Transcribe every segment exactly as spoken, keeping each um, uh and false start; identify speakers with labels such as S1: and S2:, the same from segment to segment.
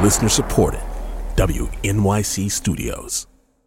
S1: Listener supported. W N Y C Studios.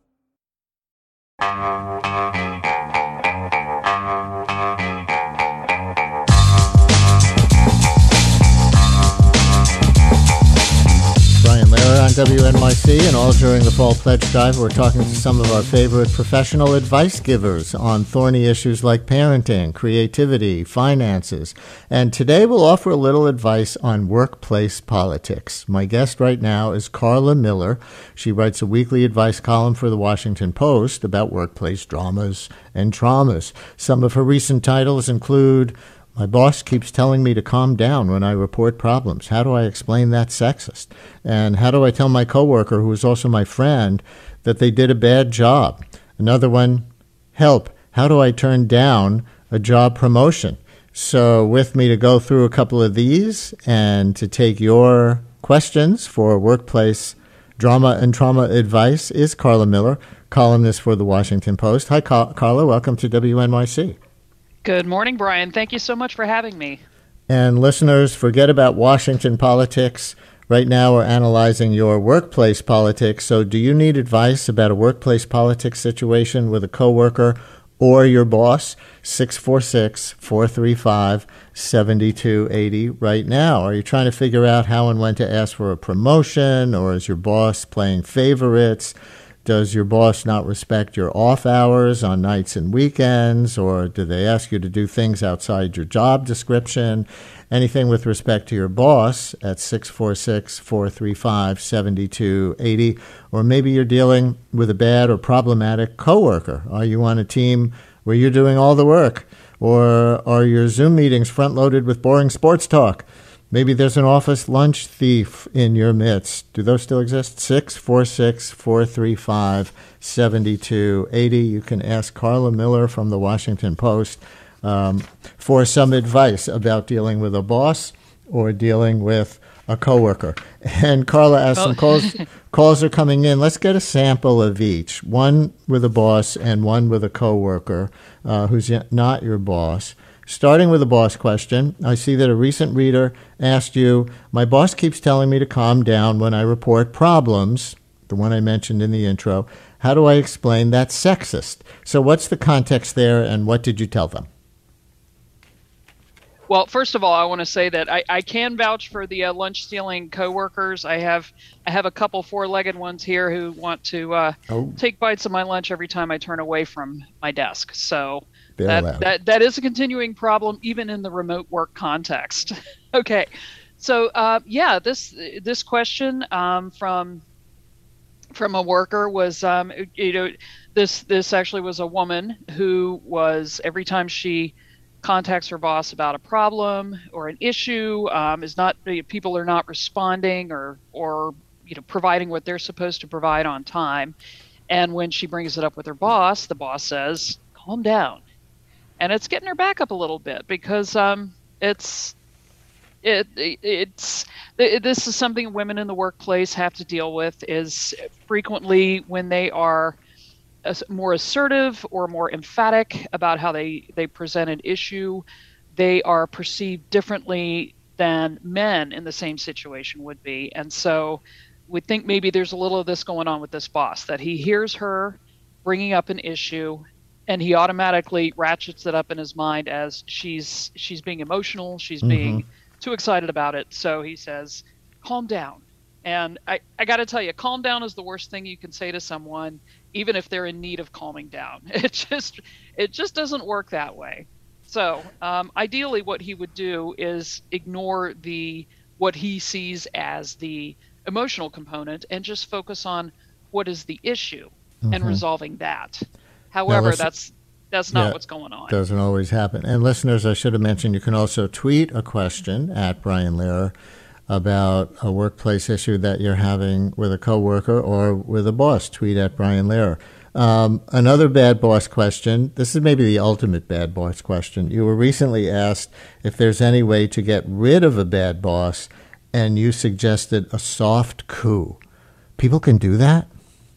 S2: Brian Lehrer on W N Y C, and all during the Fall Pledge Drive, we're talking to some of our favorite professional advice givers on thorny issues like parenting, creativity, finances. And today we'll offer a little advice on workplace politics. My guest right now is Carla Miller. She writes a weekly advice column for the Washington Post about workplace dramas and traumas. Some of her recent titles include "My boss keeps telling me to calm down when I report problems. How do I explain that's sexist?" And "How do I tell my coworker, who is also my friend, that they did a bad job?" Another one, "Help, how do I turn down a job promotion?" So with me to go through a couple of these and to take your questions for workplace drama and trauma advice is Carla Miller, columnist for the Washington Post. Hi, Carla. Welcome to W N Y C.
S3: Good morning, Brian. Thank you so much for having me.
S2: And listeners, forget about Washington politics. Right now we're analyzing your workplace politics. So do you need advice about a workplace politics situation with a coworker or your boss? six four six, four three five, seven two eight zero right now. Are you trying to figure out how and when to ask for a promotion, or is your boss playing favorites? Does your boss not respect your off hours on nights and weekends, or do they ask you to do things outside your job description? Anything with respect to your boss at six four six, four three five, seven two eight zero. Or maybe you're dealing with a bad or problematic coworker. Are you on a team where you're doing all the work? Or are your Zoom meetings front-loaded with boring sports talk? Maybe there's an office lunch thief in your midst. Do those still exist? six four six, four three five, seven two eight zero. You can ask Carla Miller from the Washington Post um, for some advice about dealing with a boss or dealing with a coworker. And Carla, as some calls, calls are coming in, let's get a sample of each. One with a boss and one with a coworker uh, who's not your boss. Starting with the boss question, I see that a recent reader asked you, "My boss keeps telling me to calm down when I report problems," the one I mentioned in the intro. "How do I explain that's sexist?" So what's the context there, and what did you tell them?
S3: Well, first of all, I want to say that I, I can vouch for the uh, lunch-stealing coworkers. I have I have a couple four-legged ones here who want to uh, oh. take bites of my lunch every time I turn away from my desk. So that, that that is a continuing problem, even in the remote work context. Okay, so uh, yeah, this this question um, from from a worker was, um, you know, this this actually was a woman who was, every time she contacts her boss about a problem or an issue, um, is not people are not responding or or you know providing what they're supposed to provide on time, and when she brings it up with her boss, the boss says, "Calm down," and it's getting her back up a little bit because um, it's it it's it, this is something women in the workplace have to deal with. Is frequently when they are more assertive or more emphatic about how they, they present an issue, they are perceived differently than men in the same situation would be. And so we think maybe there's a little of this going on with this boss, that he hears her bringing up an issue and he automatically ratchets it up in his mind as she's she's being emotional, she's mm-hmm. being too excited about it. So he says, "Calm down." And I, I got to tell you, calm down is the worst thing you can say to someone, even if they're in need of calming down. It just it just doesn't work that way. So um, ideally what he would do is ignore the what he sees as the emotional component and just focus on what is the issue mm-hmm. and resolving that. However, that's that's not
S2: yeah,
S3: what's going on.
S2: Doesn't always happen. And listeners, I should have mentioned, you can also tweet a question at Brian Lehrer about a workplace issue that you're having with a coworker or with a boss. Tweet at Brian Lehrer. Um, another bad boss question. This is maybe the ultimate bad boss question. You were recently asked if there's any way to get rid of a bad boss, and you suggested a soft coup. People can do that?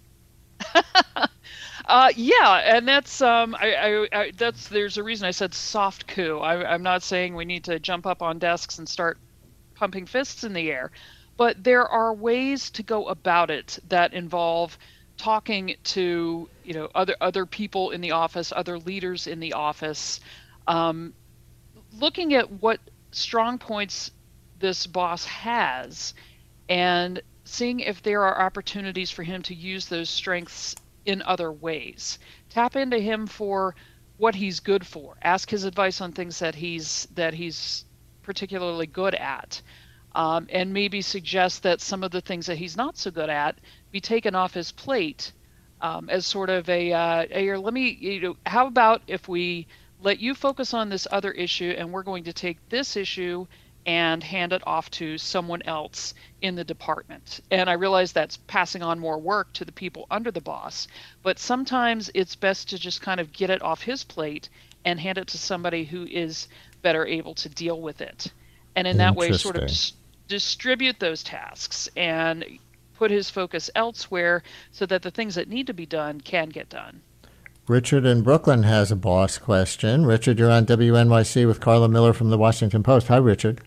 S3: Uh, yeah, and that's um, I, I, I, that's there's a reason I said soft coup. I, I'm not saying we need to jump up on desks and start pumping fists in the air, but there are ways to go about it that involve talking to, you know, other other people in the office, other leaders in the office, um, looking at what strong points this boss has, and seeing if there are opportunities for him to use those strengths in other ways. Tap into him for what he's good for. Ask his advice on things that he's that he's particularly good at, um, and maybe suggest that some of the things that he's not so good at be taken off his plate, um, as sort of a, uh, a let me, you know, how about if we let you focus on this other issue, and we're going to take this issue and hand it off to someone else in the department. And I realize that's passing on more work to the people under the boss, but sometimes it's best to just kind of get it off his plate and hand it to somebody who is better able to deal with it. And in that way, sort of dis- distribute those tasks and put his focus elsewhere so that the things that need to be done can get done.
S2: Richard in Brooklyn has a boss question. Richard, you're on W N Y C with Carla Miller from the Washington Post. Hi, Richard.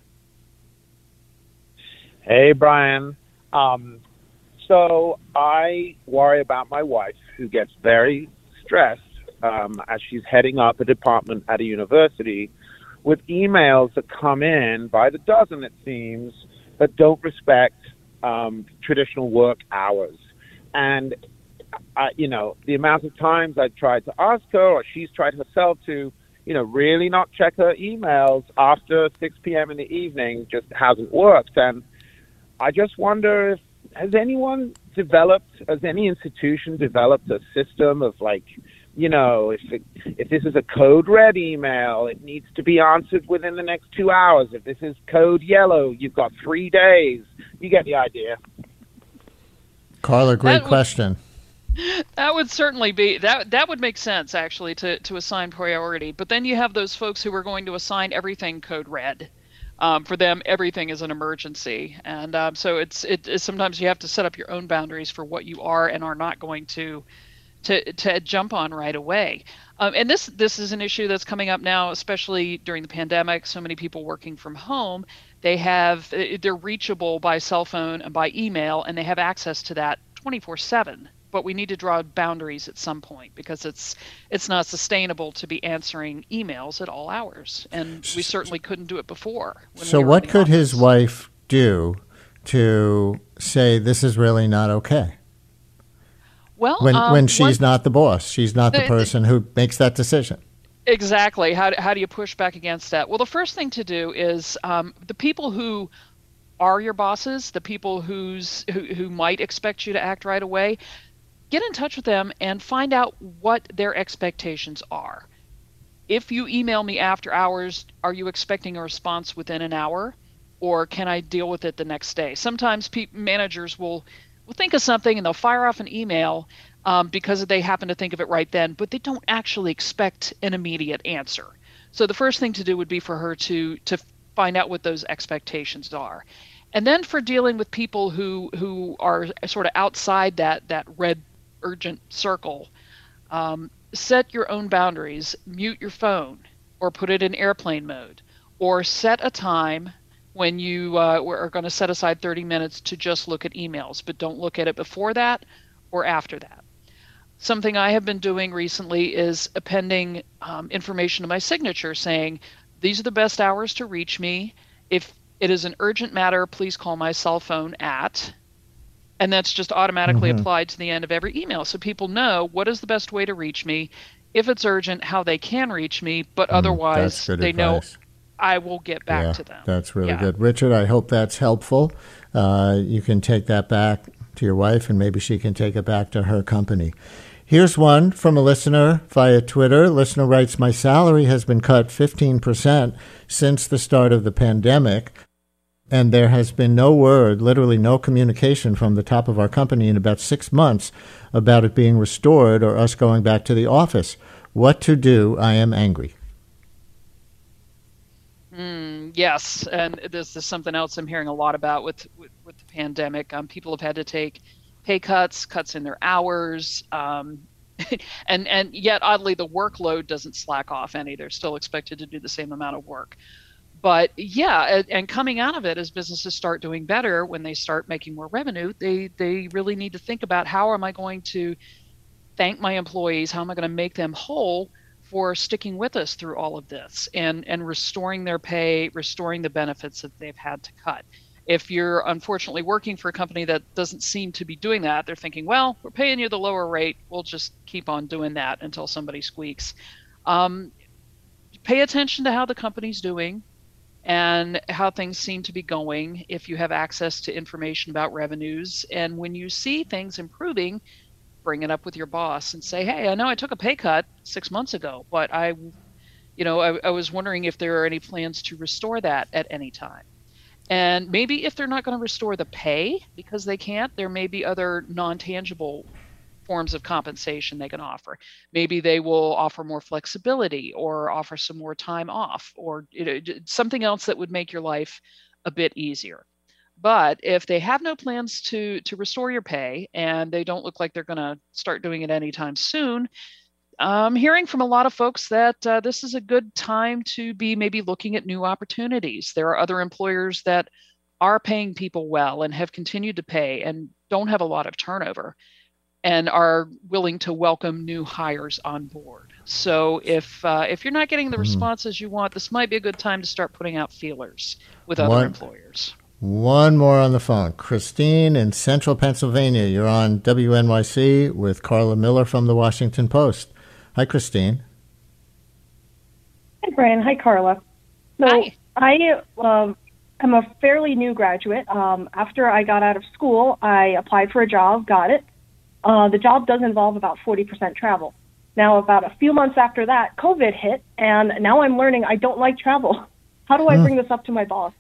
S4: Hey, Brian. Um, so I worry about my wife, who gets very stressed um, as she's heading up a department at a university with emails that come in by the dozen, it seems, that don't respect um, traditional work hours. And, I, you know, the amount of times I've tried to ask her, or she's tried herself to, you know, really not check her emails after six p.m. in the evening just hasn't worked. And I just wonder if, has anyone developed, has any institution developed a system of, like, you know, if it, if this is a code red email, it needs to be answered within the next two hours. If this is code yellow, you've got three days. You get the idea.
S2: Carla, great
S3: That would,
S2: question.
S3: That would certainly be, that that would make sense, actually, to, to assign priority. But then you have those folks who are going to assign everything code red. Um, for them, everything is an emergency, and um, so it's it is, sometimes you have to set up your own boundaries for what you are and are not going to to to jump on right away. Um, and this this is an issue that's coming up now, especially during the pandemic. So many people working from home, they have they're reachable by cell phone and by email, and they have access to that twenty-four seven. But we need to draw boundaries at some point, because it's it's not sustainable to be answering emails at all hours, and we certainly couldn't do it before.
S2: So
S3: we
S2: what could
S3: office.
S2: his wife do to say this is really not okay?
S3: Well,
S2: when
S3: um,
S2: when she's
S3: one,
S2: not the boss, she's not the, the person who makes that decision.
S3: Exactly. How how do you push back against that? Well, the first thing to do is um, the people who are your bosses, the people who's who, who might expect you to act right away, get in touch with them and find out what their expectations are. If you email me after hours, are you expecting a response within an hour, or can I deal with it the next day? Sometimes pe- managers will, will think of something and they'll fire off an email um, because they happen to think of it right then, but they don't actually expect an immediate answer. So the first thing to do would be for her to to find out what those expectations are. And then for dealing with people who, who are sort of outside that, that red urgent circle, um, set your own boundaries, mute your phone, or put it in airplane mode, or set a time when you uh, are going to set aside thirty minutes to just look at emails, but don't look at it before that or after that. Something I have been doing recently is appending um, information to my signature saying, these are the best hours to reach me. If it is an urgent matter, please call my cell phone at, and that's just automatically mm-hmm. applied to the end of every email. So people know what is the best way to reach me. If it's urgent, how they can reach me, but mm, otherwise they advice. know I will get back
S2: yeah,
S3: to them.
S2: That's really
S3: yeah.
S2: good. Richard, I hope that's helpful. Uh, you can take that back to your wife, and maybe she can take it back to her company. Here's one from a listener via Twitter. Listener writes, my salary has been cut fifteen percent since the start of the pandemic. And there has been no word, literally no communication from the top of our company in about six months about it being restored or us going back to the office. What to do? I am angry.
S3: Mm, yes, and this is something else I'm hearing a lot about with, with, with the pandemic. Um, people have had to take pay cuts, cuts in their hours, um, and, and yet, oddly, the workload doesn't slack off any. They're still expected to do the same amount of work. but yeah, and, and coming out of it, as businesses start doing better, when they start making more revenue, they they really need to think about, how am I going to thank my employees? How am I going to make them whole for sticking with us through all of this, and and restoring their pay, restoring the benefits that they've had to cut. If you're unfortunately working for a company that doesn't seem to be doing that, they're thinking, well, we're paying you the lower rate, we'll just keep on doing that until somebody squeaks. Um, pay attention to how the company's doing and how things seem to be going, if you have access to information about revenues. And when you see things improving, bring it up with your boss and say, hey, I know I took a pay cut six months ago, but I, you know, I, I was wondering if there are any plans to restore that at any time. And maybe if they're not going to restore the pay because they can't, there may be other non-tangible forms of compensation they can offer. Maybe they will offer more flexibility, or offer some more time off, or you know, something else that would make your life a bit easier. But if they have no plans to to restore your pay, and they don't look like they're going to start doing it anytime soon, I'm hearing from a lot of folks that uh, this is a good time to be maybe looking at new opportunities. There are other employers that are paying people well and have continued to pay and don't have a lot of turnover, and are willing to welcome new hires on board. So if uh, if you're not getting the responses you want, this might be a good time to start putting out feelers with other
S2: One,
S3: employers.
S2: One more on the phone. Christine in Central Pennsylvania. You're on W N Y C with Carla Miller from the Washington Post. Hi, Christine.
S5: Hi, Brian. Hi, Carla. So
S3: Hi.
S5: I um, am a fairly new graduate. Um, after I got out of school, I applied for a job, got it. Uh, the job does involve about forty percent travel. Now, about a few months after that, COVID hit, and now I'm learning I don't like travel. How do I bring this up to my boss?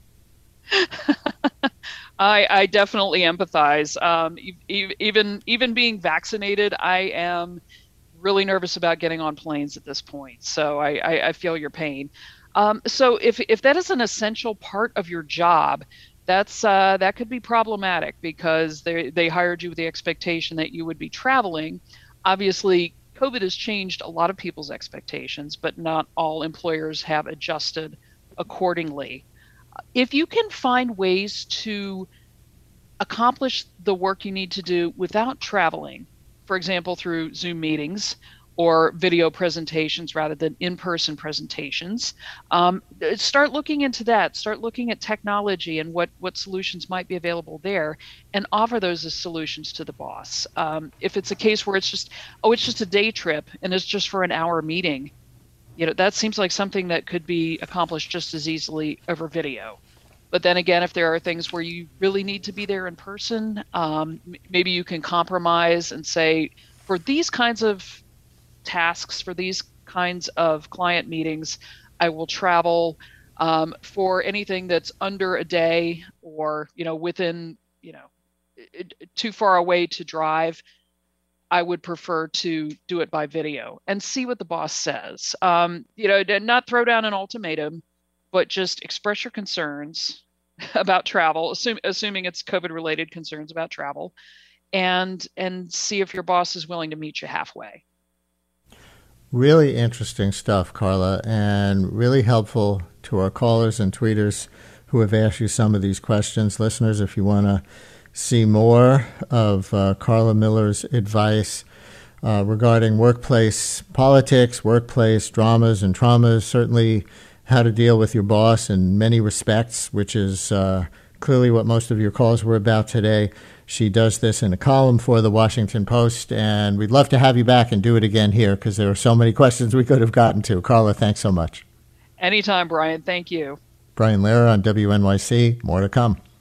S3: I, I definitely empathize. Um, e- even even being vaccinated, I am really nervous about getting on planes at this point. So I, I, I feel your pain. Um, so if if that is an essential part of your job, that's uh, that could be problematic, because they they hired you with the expectation that you would be traveling. Obviously, COVID has changed a lot of people's expectations, but not all employers have adjusted accordingly. If you can find ways to accomplish the work you need to do without traveling, for example, through Zoom meetings or video presentations rather than in-person presentations, um, start looking into that. Start looking at technology and what, what solutions might be available there, and offer those as solutions to the boss. Um, if it's a case where it's just, oh, it's just a day trip and it's just for an hour meeting, you know, that seems like something that could be accomplished just as easily over video. But then again, if there are things where you really need to be there in person, um, maybe you can compromise and say, for these kinds of tasks, for these kinds of client meetings, I will travel. Um, for anything that's under a day, or, you know, within, you know, too far away to drive, I would prefer to do it by video, and see what the boss says. Um, you know, not throw down an ultimatum, but just express your concerns about travel, assume, assuming it's COVID-related concerns about travel, and and see if your boss is willing to meet you halfway.
S2: Really interesting stuff, Carla, and really helpful to our callers and tweeters who have asked you some of these questions. Listeners, if you want to see more of uh, Carla Miller's advice uh, regarding workplace politics, workplace dramas and traumas, certainly how to deal with your boss in many respects, which is uh, clearly what most of your calls were about today. She does this in a column for the Washington Post, and we'd love to have you back and do it again here, because there are so many questions we could have gotten to. Carla, thanks so much.
S3: Anytime, Brian. Thank you.
S2: Brian Lehrer on W N Y C. More to come.